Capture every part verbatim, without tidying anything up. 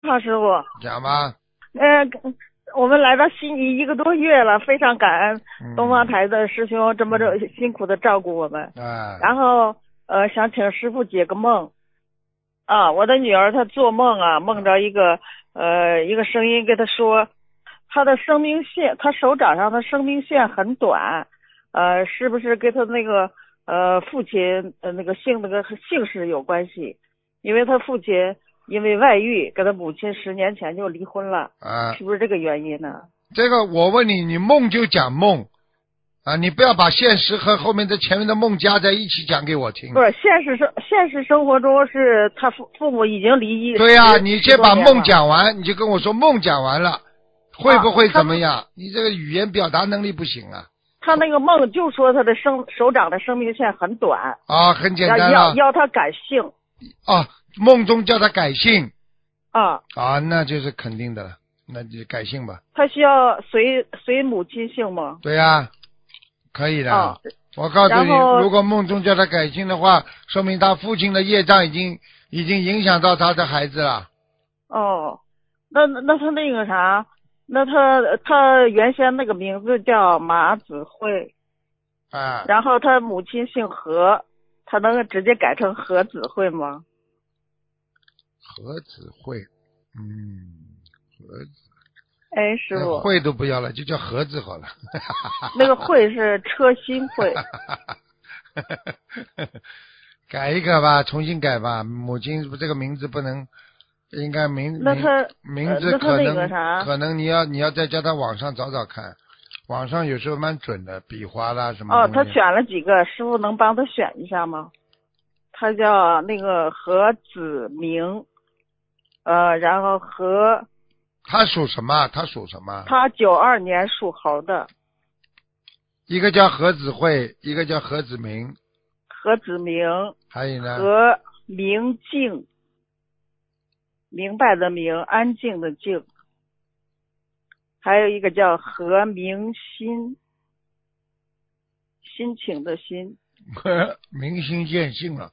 胖师傅。 讲吧。 呃，我们来到悉尼一个多月了，非常感恩东方台的师兄这么着辛苦的照顾我们。 哎、 然后呃，想请师傅解个梦。啊，我的女儿她做梦啊，梦着一个呃一个声音跟她说，她的生命线，她手掌上的生命线很短，呃，是不是跟她那个呃父亲呃那个姓那个姓氏有关系？因为她父亲因为外遇，跟她母亲十年前就离婚了， 啊， 是不是这个原因呢？ 这个我问你，你梦就讲梦啊，你不要把现实和后面的前面的梦加在一起讲给我听。 不是现实生现实生活中是他父父母已经离异。 对呀、啊，你先把梦讲完，你就跟我说梦讲完了，会不会怎么样？啊、你这个语言表达能力不行啊。 他那个梦就说他的生手掌的生命线很短啊，很简单要要他改姓啊，梦中叫他改姓啊啊，那就是肯定的了，那就改姓吧。 他需要随随母亲姓吗？ 对呀、啊，可以的。 啊， 我告诉你，如果梦中叫他改姓的话，说明他父亲的业障已经已经影响到他的孩子了。 哦，那那他那个啥？那他他原先那个名字叫马子慧， 啊， 然后他母亲姓何，他能直接改成何子慧吗？ 何子慧，嗯，何子， 哎，师傅， 慧都不要了，就叫何子好了。 那个慧是车心慧。 改一个吧，重新改吧，母亲这个名字不能。应该名那他名字可能、 呃、 可能你要你要再叫他网上找找看，网上有时候蛮准的，笔画啦什么。 哦，他选了几个，师傅能帮他选一下吗？他叫那个何子明，呃，然后何。 他属什么？他属什么？ 他九二年属猴的。 一个叫何子慧，一个叫何子明。 何子明。 还有呢？ 何明静。明白的明，安静的静，还有一个叫何明心，心情的心。 明心见性了。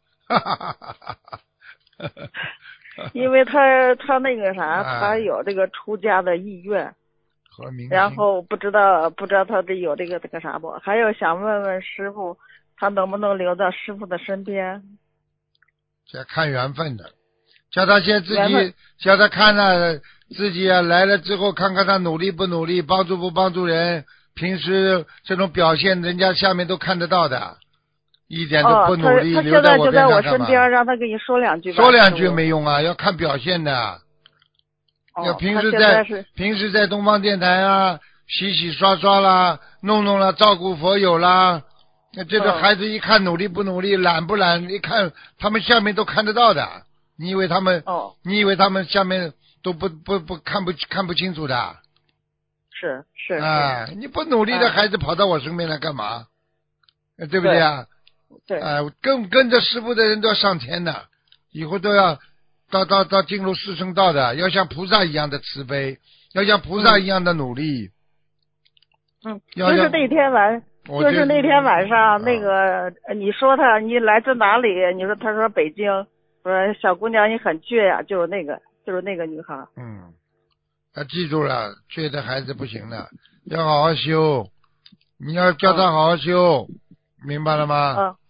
因为他他那个啥，他有这个出家的意愿。 何明心。 然后不知道不知道他这有这个这个啥不？还有想问问师傅，他能不能留到师傅的身边？ 这看缘分的。叫他先自己，叫他看了自己啊，来了之后看看他努力不努力，帮助不帮助人。平时这种表现，人家下面都看得到的，一点都不努力。 哦、他, 他现在就在我身边，让他跟你说两句吧。 说两句没用啊，要看表现的。 哦、 要平时在平时在东方电台啊，洗洗刷刷啦，弄弄啦，照顾佛友啦。那这个孩子一看努力不努力，懒不懒，一看他们下面都看得到的。你以为他们？ 哦， 你以为他们下面都不不不看不看不清楚的？ 是是啊，你不努力的孩子跑到我身边来干嘛？ 嗯、 对不对啊？ 对。 啊，跟跟着师父的人都要上天的，以后都要到到到进入四圣道的，要像菩萨一样的慈悲，要像菩萨一样的努力。 嗯，就是那天晚。就是那天晚上，那个、啊、你说他你来自哪里？你说他说北京。说小姑娘你很倔呀、啊，就是那个就是那个女孩。 嗯，她记住了，倔的孩子不行的，要好好修。你要叫她好好修，嗯、明白了吗？ 嗯